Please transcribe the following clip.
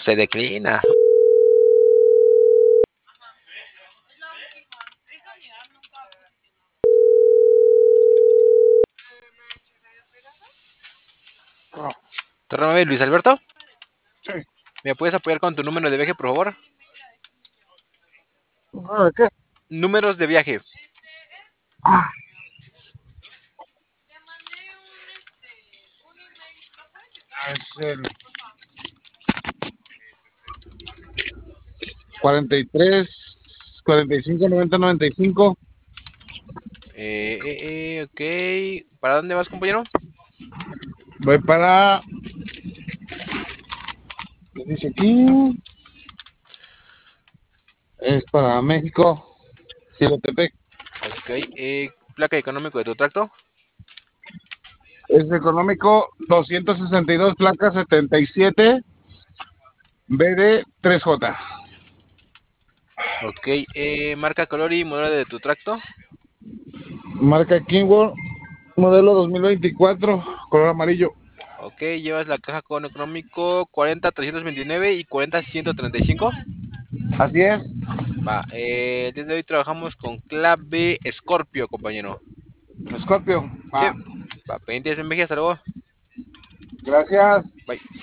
Se declina. Torre 9, Luis Alberto. Sí. ¿Me puedes apoyar con tu número de viaje, por favor? ¿De qué? Números de viaje. Ah, es el 43, 45, 90, 95. Ok. ¿Para dónde vas, compañero? Voy para, ¿qué dice aquí? Es para México, Silotepec. Ok. Placa económico de tu tracto. Es económico 262, placa 77, BD 3J. Ok. Marca, color y modelo de tu tracto. Marca Kingworth, modelo 2024, color amarillo. Ok. Llevas la caja con económico 40-329 y 40-135. Así es. Va. El día de hoy trabajamos con clave Scorpio, compañero. Scorpio. Sí. Va. Va. Pendientes en viaje. Hasta luego. Gracias. Bye.